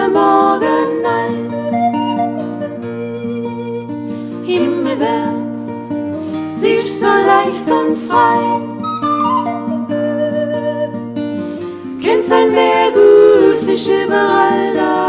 der Morgen ein. Himmelwärts, siehst so leicht und frei. Kennt sein Weg, sich überall da.